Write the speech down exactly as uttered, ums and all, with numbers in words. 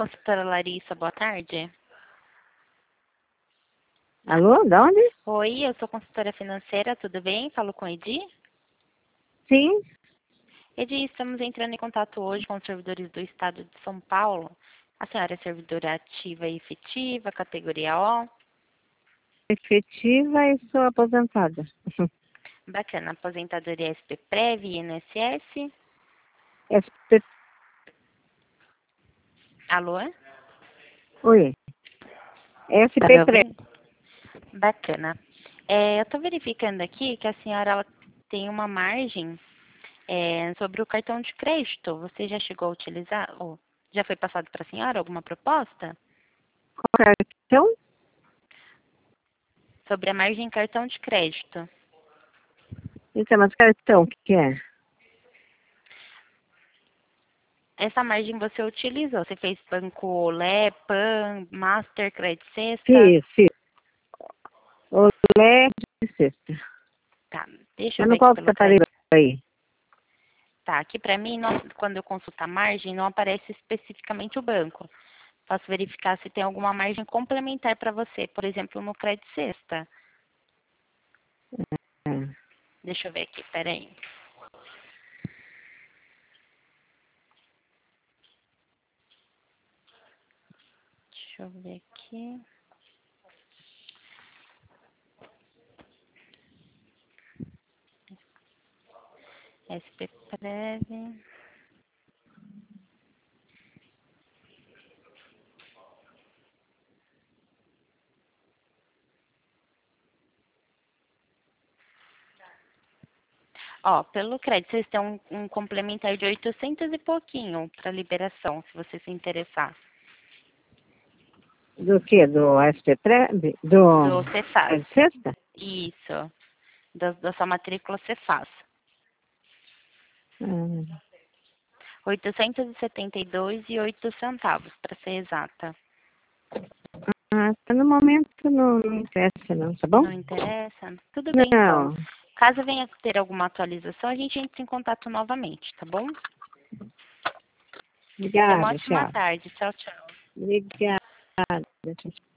consultora Larissa, boa tarde. Alô, de onde? Oi, eu sou consultora financeira, tudo bem? Falo com Edi. Sim. Edi, estamos entrando em contato hoje com os servidores do Estado de São Paulo. A senhora é servidora ativa e efetiva, categoria O. Efetiva e sou aposentada. Bacana, aposentadoria S P Prev e I N S S. S P... Alô? Oi. Tá me S P Pré. ouvindo? Bacana. É, eu estou verificando aqui que a senhora ela tem uma margem é, sobre o cartão de crédito. Você já chegou a utilizar? Ou já foi passado para a senhora alguma proposta? Cartão? Sobre a margem cartão de crédito. Então, mas cartão, o que que é? Essa margem você utilizou? Você fez Banco Olé, Pan, Master, Credit Sexta? Fiz, fiz. Olé de sexta. Tá, deixa eu Mas ver no aqui qual que pelo você aparelho Credit. aí? Tá, aqui para mim, não- quando eu consulto a margem, não aparece especificamente o banco. Posso verificar se tem alguma margem complementar para você, por exemplo, no Credit Sexta. É. Deixa eu ver aqui, peraí. Deixa eu ver aqui. S P Prev. Ó, pelo crédito, vocês têm um, um complementar de oitocentos e pouquinho para liberação, se você se interessar. Do que? Do S P Pré? Do... Do Cefaz. É de sexta? Isso. Da, da sua matrícula Cefaz. Ah, oitocentos e setenta e dois e oito centavos, para ser exata. ah, tá, no momento não, não interessa não, tá bom? Não interessa? Tudo bem, então. Não. Caso venha ter alguma atualização, a gente entra em contato novamente, tá bom? Tenha uma Obrigada, ótima tchau. tarde. Tchau, tchau. Obrigada. Tchau.